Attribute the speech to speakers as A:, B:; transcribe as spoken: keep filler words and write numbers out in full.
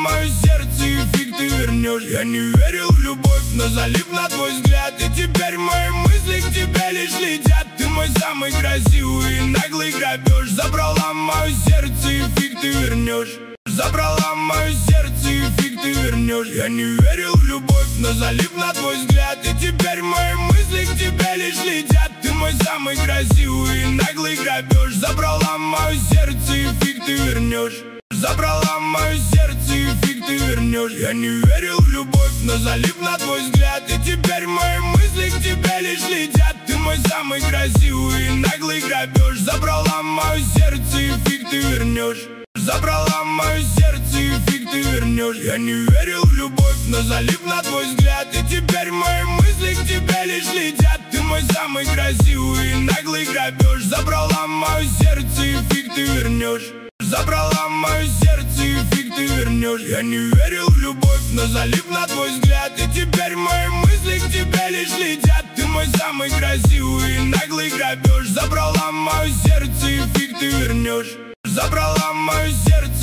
A: мое сердце, и фиг ты вернешь. Я не верил в любовь, но залип на твой взгляд. И теперь мои мысли к тебе лишь летят. Ты мой самый красивый и наглый грабеж. Забрала мое сердце, и фиг ты вернешь. Забрала мое сердце, и фиг ты вернешь. Я не верил в любовь, но залип на твой взгляд. И теперь мои мысли к тебе лишь летят. Ты мой самый красивый и наглый грабеж. Забрала мое сердце, и фиг ты вернешь. Забрала мое сердце, и фиг ты вернешь. Я не верил в любовь, но залип на твой взгляд. И теперь мои мысли к тебе лишь летят. Ты мой самый красивый и наглый грабеж. Забрала мое сердце, и фиг ты вернешь. Забрала мое сердце, и фиг ты вернешь. Я не верил в любовь, но залип на твой взгляд. И теперь мои мысли к тебе лишь летят. Ты мой самый красивый и наглый грабеж. Забрала мое сердце, и фиг ты вернешь. Забрала мое сердце, и фиг ты вернешь. Я не верил в любовь, но залип на твой взгляд. И теперь мои мысли к тебе лишь летят. Ты мой самый красивый и наглый грабеж. Забрала мое сердце, и фиг ты вернешь. Забрала мое сердце.